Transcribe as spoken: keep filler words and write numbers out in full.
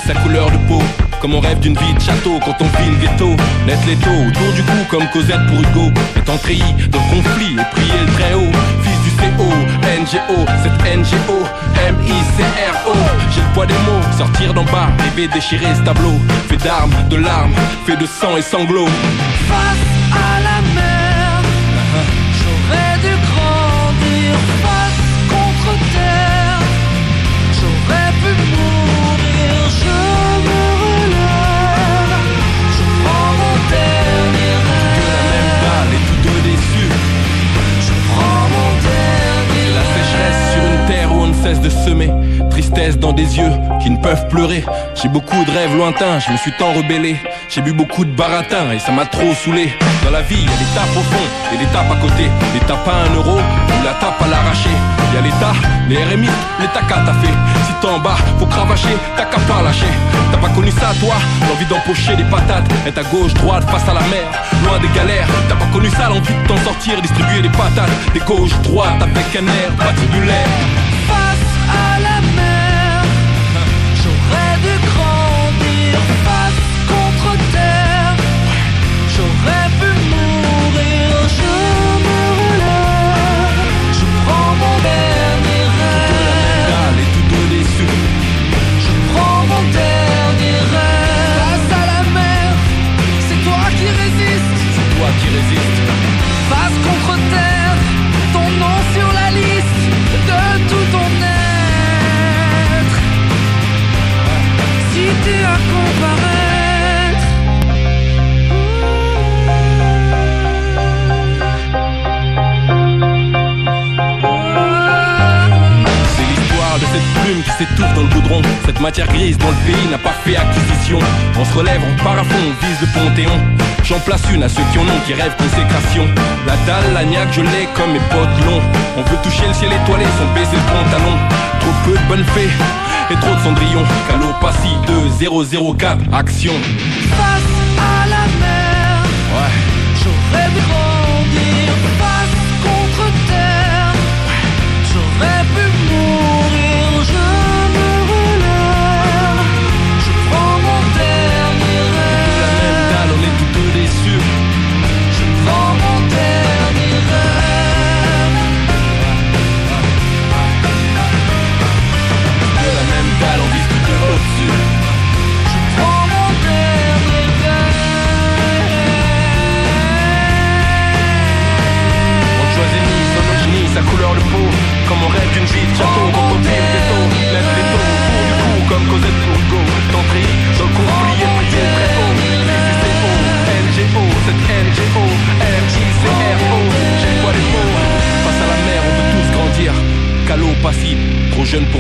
sa couleur de peau. Comme on rêve d'une vie de château quand on vit le ghetto. Net l'étau, autour du cou comme Cosette pour Hugo. Étant treillis dans le conflit et prier le très haut. Fils du C O, N G O, cette N G O, M I C R O. J'ai le poids des mots, sortir d'en bas, rêver déchirer ce tableau. Fait d'armes, de larmes, fait de sang et sanglots. Face à la mer, j'aurais dû grandir. Face contre terre, j'aurais pu mourir. Je me relève, je prends mon dernier rêve. Que la même balle et tous deux déçus. Je prends mon dernier La sécheresse sur une terre où on ne cesse de semer. Tristesse dans des yeux qui ne peuvent pleurer. J'ai beaucoup de rêves lointains, je me suis tant rebellé. J'ai bu beaucoup de baratin et ça m'a trop saoulé. Dans la vie, y'a des tapes au fond et des tapes à côté. Les tapes à un euro ou la tape à l'arraché. Y'a l'État, les R M I, les tacas t'as fait. Si t'es en bas, faut cravacher, t'as qu'à pas lâcher. T'as pas connu ça toi, l'envie d'empocher des patates. Être à gauche, droite, face à la mer, loin des galères. T'as pas connu ça, l'envie de t'en sortir, distribuer des patates. Des gauche, droite, avec un air patibulaire. face à la mer, j'aurais dû grandir. Face contre terre, j'aurais pu mourir. Je me relève, je prends mon dernier rêve. Et tous deux déçus. Je prends mon dernier rêve. Face à la mer, c'est toi qui résistes. C'est toi qui résistes. Face contre terre, ton nom sur la liste de tout ton être. Si tu as comparaître, C'est l'histoire de cette plume qui s'étouffe dans le goudron. Cette matière grise dont le pays n'a pas fait acquisition. On se relève, on part à fond, on vise le Panthéon. J'en place une à ceux qui en ont, qui rêvent consécration. La dalle, l'agnac, je l'ai comme mes potes longs. On veut toucher le ciel étoilé sans baisser le pantalon. Trop peu de bonnes fées et trop de cendrillon. Calopassie deux zéro zéro quatre, action. face à la mer, Ouais. j'aurais dû grandir. Face contre terre, j'aurais pu mourir. Je me relève, je prends mon dernier La même rêve. dalle, on est tous deux déçus. Je prends mon dernier rêve. De la même dalle, on vise tous deux au-dessus. Je prends mon dernier rêve. On ne choisit ni son âge ni sa couleur de peau. Comme on rêve d'une vie de château, quand on vit le ghetto. Lève les taux, autour du cou, comme Cosette pour Hugo. D'entrée, dans le conflit et prier très haut. Fils du C O, N G O, cette N G O, M I C R O. J'ai le poids des mots. Face à la mer, on veut tous grandir. Calopassie, trop jeune pour